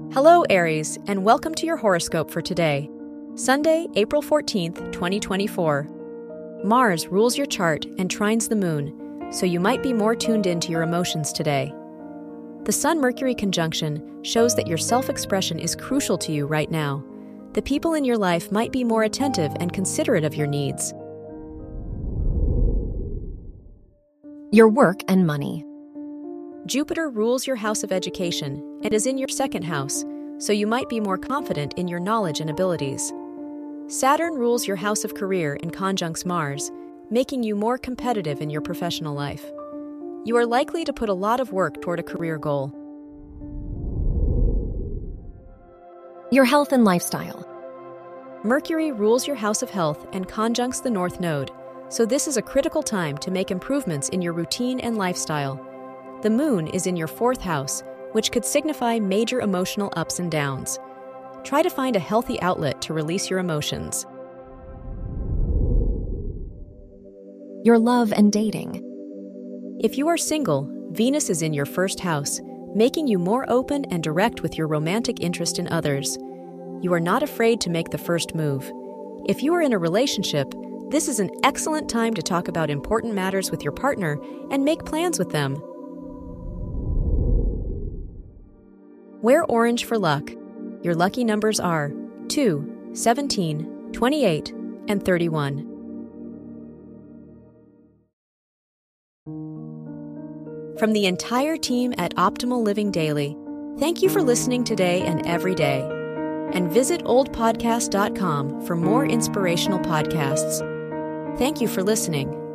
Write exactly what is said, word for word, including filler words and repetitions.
Hello, Aries, and welcome to your horoscope for today, Sunday, April fourteenth, twenty twenty-four. Mars rules your chart and trines the moon, so you might be more tuned into your emotions today. The Sun-Mercury conjunction shows that your self-expression is crucial to you right now. The people in your life might be more attentive and considerate of your needs. Your work and money. Jupiter rules your house of education and is in your second house, so you might be more confident in your knowledge and abilities. Saturn rules your house of career and conjuncts Mars, making you more competitive in your professional life. You are likely to put a lot of work toward a career goal. Your health and lifestyle. Mercury rules your house of health and conjuncts the North Node, so this is a critical time to make improvements in your routine and lifestyle. The moon is in your fourth house, which could signify major emotional ups and downs. Try to find a healthy outlet to release your emotions. Your love and dating. If you are single, Venus is in your first house, making you more open and direct with your romantic interest in others. You are not afraid to make the first move. If you are in a relationship, this is an excellent time to talk about important matters with your partner and make plans with them. Wear orange for luck. Your lucky numbers are two, seventeen, twenty-eight, and thirty-one. From the entire team at Optimal Living Daily, thank you for listening today and every day. And visit old podcast dot com for more inspirational podcasts. Thank you for listening.